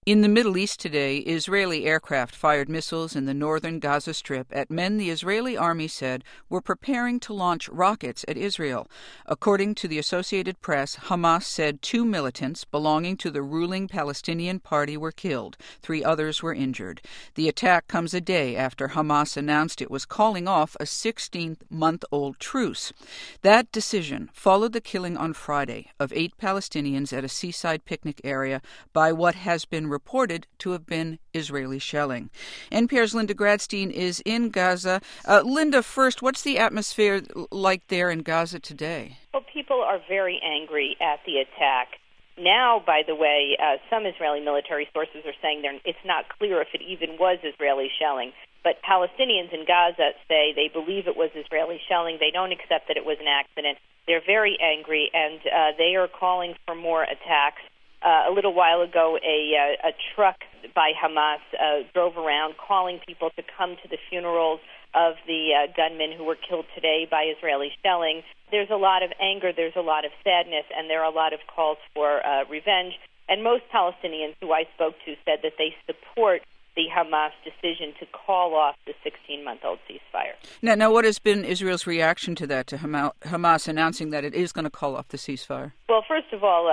In the Middle East today, Israeli aircraft fired missiles in the northern Gaza Strip at men the Israeli army said were preparing to launch rockets at Israel. According to the Associated Press, Hamas said 2 militants belonging to the ruling Palestinian Party were killed. 3 others were injured. The attack comes a day after Hamas announced it was calling off a 16-month-old truce. That decision followed the killing on Friday of 8 Palestinians at a seaside picnic area by what has been reported to have been Israeli shelling. NPR's Linda Gradstein is in Gaza. Linda, first, what's the atmosphere like there in Gaza today? Well, people are very angry at the attack. Now, by the way, some Israeli military sources are saying it's not clear if it even was Israeli shelling. But Palestinians in Gaza say they believe it was Israeli shelling. They don't accept that it was an accident. They're very angry, and they are calling for more attacks. A little while ago, a truck by Hamas drove around calling people to come to the funerals of the gunmen who were killed today by Israeli shelling. There's a lot of anger, there's a lot of sadness, and there are a lot of calls for revenge. And most Palestinians who I spoke to said that they support the Hamas decision to call off the 16-month-old ceasefire. Now, what has been Israel's reaction to that, to Hamas announcing that it is going to call off the ceasefire? Well, first of all,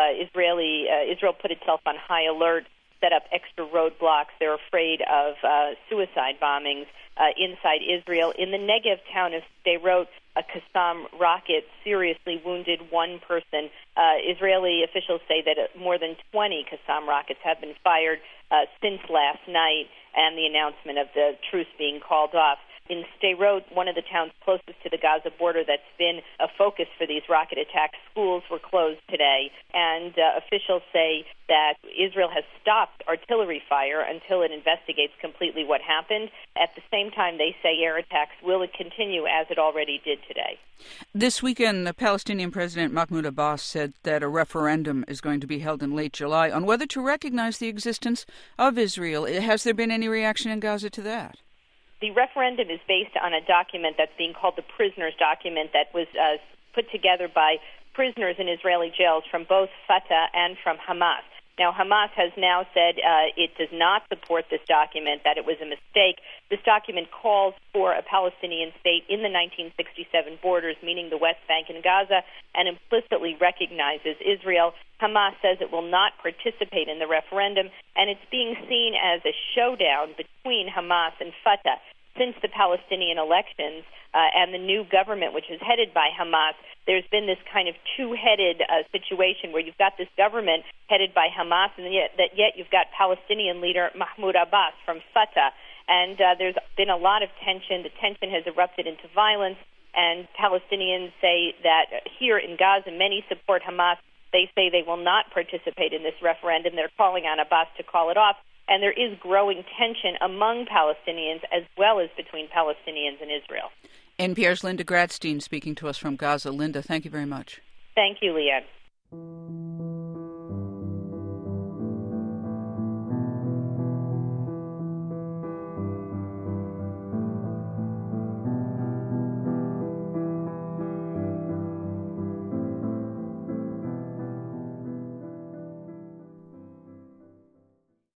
Israel put itself on high alert, set up extra roadblocks. They're afraid of suicide bombings inside Israel. In the Negev town of Sderot, a Qassam rocket seriously wounded one person. Israeli officials say that more than 20 Qassam rockets have been fired since last night and the announcement of the truce being called off. In Sderot, one of the towns closest to the Gaza border that's been a focus for these rocket attacks, schools were closed today, and officials say that Israel has stopped artillery fire until it investigates completely what happened. At the same time, they say air attacks will continue as it already did today. This weekend, the Palestinian President Mahmoud Abbas said that a referendum is going to be held in late July on whether to recognize the existence of Israel. Has there been any reaction in Gaza to that? The referendum is based on a document that's being called the Prisoners Document that was put together by prisoners in Israeli jails from both Fatah and from Hamas. Now, Hamas has now said it does not support this document, that it was a mistake. This document calls for a Palestinian state in the 1967 borders, meaning the West Bank and Gaza, and implicitly recognizes Israel. Hamas says it will not participate in the referendum, and it's being seen as a showdown between Hamas and Fatah. Since the Palestinian elections and the new government, which is headed by Hamas, there's been this kind of two-headed situation where you've got this government headed by Hamas, and yet you've got Palestinian leader Mahmoud Abbas from Fatah. And there's been a lot of tension. The tension has erupted into violence, and Palestinians say that here in Gaza, many support Hamas. They say they will not participate in this referendum. They're calling on Abbas to call it off. And there is growing tension among Palestinians as well as between Palestinians and Israel. NPR's Linda Gradstein speaking to us from Gaza. Linda, thank you very much. Thank you, Leanne.